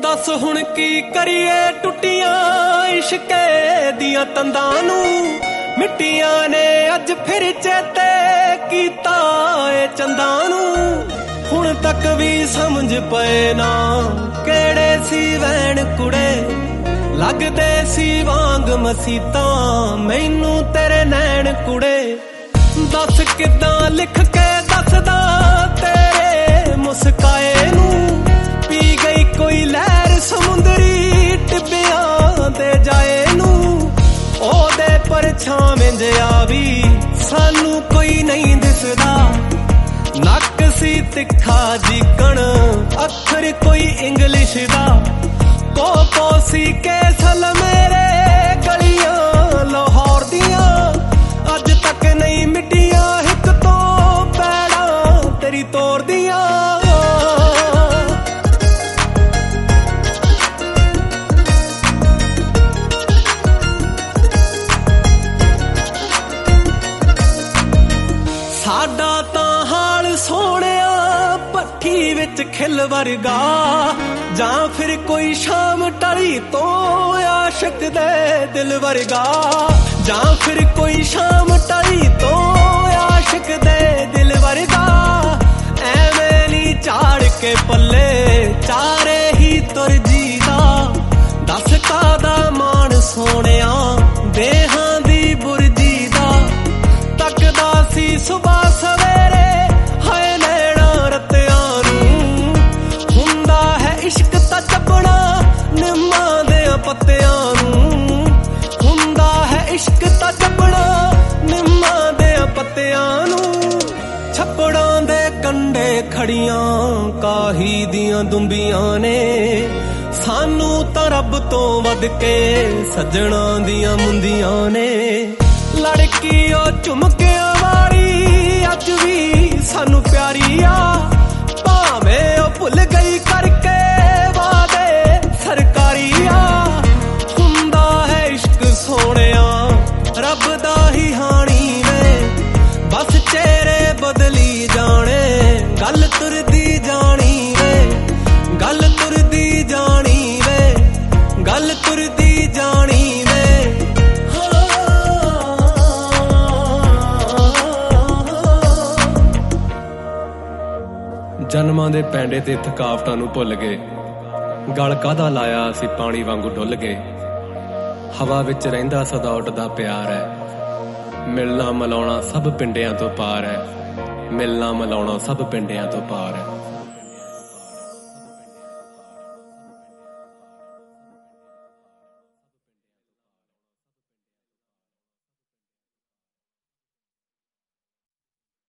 दस हुण की करिए टुटियां इश्के दियां तंदां नू मिट्टियां ने अज फिर चेते कीता ए चंदां नू हुण तक भी समझ पए ना केड़े सी वैण कुड़े लगदे सी वांग मसीतां मैनू तेरे नैण कुड़े दस किदां लिख के दसदा तेरे मुस्काए नू पी गई कोई लहर समुंदरी टिब्बियां दे जाए नू ओदे परछावें जिहा भी सानू कोई नहीं दिसदा नक सी तिखा जिकण अखर कोई इंग्लिश दा को सी केसल मेरे गलियां लाहौर दियां अज तक नहीं मिटियां हिक तो पैड़ा तेरी तोड़ दियां साडा तां हाल सोहणिया पट्ठी विच खिल वर्गा जां फिर कोई शाम टली तो आशिक दे दिल वर्गा जां फिर कोई शाम टली तो आशिक दे दिल वर्गा ऐवें नी झाड़ के पल्ले चारे ही तुर जीदा दस कादा मान सोहणिया देहां दी बुरजी दा तकदा सी सुबह सवेरे हाय नैना रतियां नू हुंदा है इश्क ता चबड़ा निम्मां दे पत्तियां नू हुंदा है इश्क ता चबड़ा निम्मां दे पत्तियां नू छप्पड़ां दे कंडे खड़ियां काही दियां दुंबियां ने सानू तां रब तो वध के सज्जणां दियां मुंदियां ने लड़की ओ झुमकियां वाली अज भी सानू प्यारी आ भावें ओ भुल गई करके वादे सरकारी आ हुंदा है इश्क सोहणिया रब दा ही हाणी वे बस चेहरे बदली जाने गल तुरदी जानी वे गल तुरदी जानी वे गल तुरदी जानी वे जन्मां दे पैंडे ते थकावटां नूं भुल गए गल काहदा लाया असीं पानी वांगू डुੱਲ गए हवा विच रहिंदा सदा उड्डदा प्यार है मिलना मिलाउणा सब पिंडियां तो पार है मिलना मिलाउणा सब पिंडियां तो पार है।